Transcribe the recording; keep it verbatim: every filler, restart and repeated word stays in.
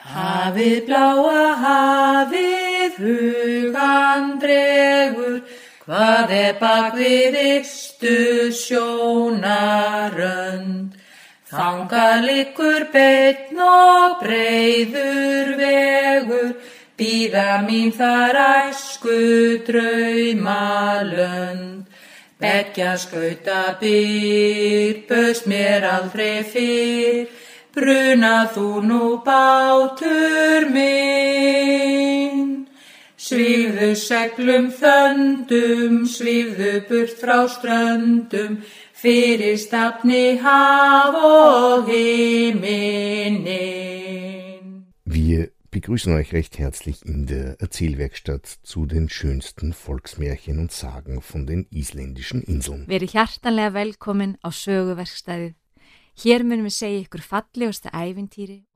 Hafið bláa hafið hugann dregur, hvað er bak við ystu sjónarrönd. Þangað liggur beinn og breiður vegur, bíða mín þar æsku draumalönd. Beggja skauta byr, bauðst mér aldrei fyrr, bruna þú nú bátur minn. Svífðu seglum þöndum, svífðu burt frá ströndum, fyrir stafni haf og himinin. Wir begrüßen euch recht herzlich in der Erzählwerkstatt zu den schönsten Volksmärchen und Sagen von den isländischen Inseln. Verið hjartanlega velkomin á söguverkstæðið. Hér munum við segja ykkur fallegustu ævintýri